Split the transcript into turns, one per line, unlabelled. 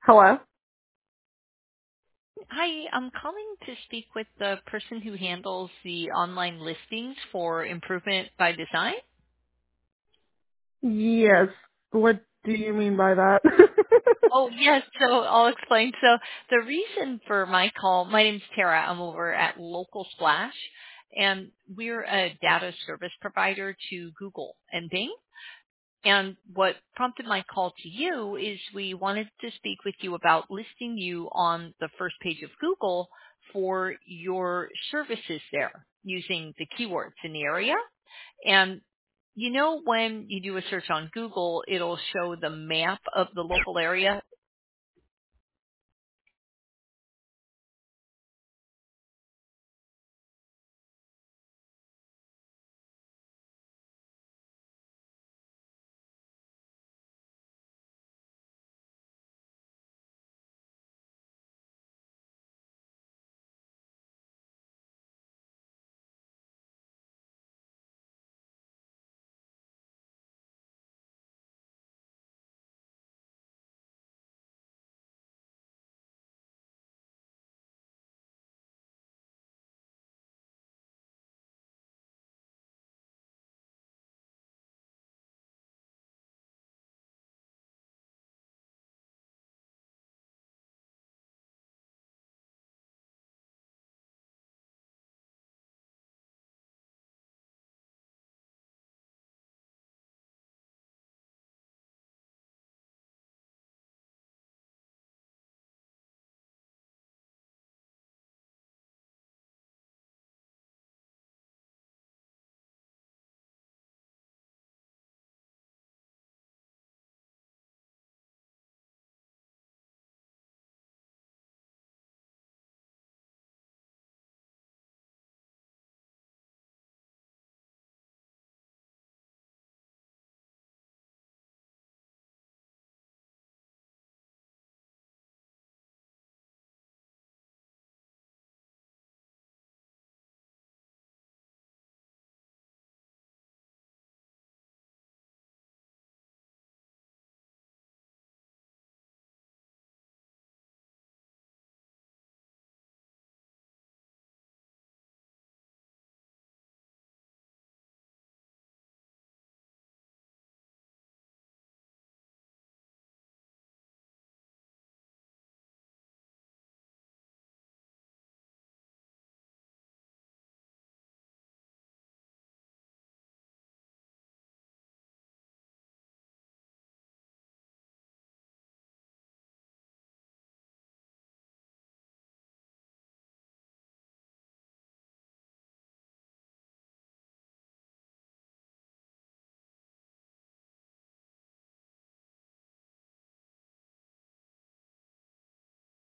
Hello?
Hi, I'm calling to speak with the person who handles the online listings for Improvement by Design.
Yes. What do you mean by that?
Oh, yes, so I'll explain. So the reason for my call, my name's Tara. I'm over at Local Splash, and we're a data service provider to Google and Bing. And what prompted my call to you is we wanted to speak with you about listing you on the first page of Google for your services there using the keywords in the area. And when you do a search on Google, it'll show the map of the local area.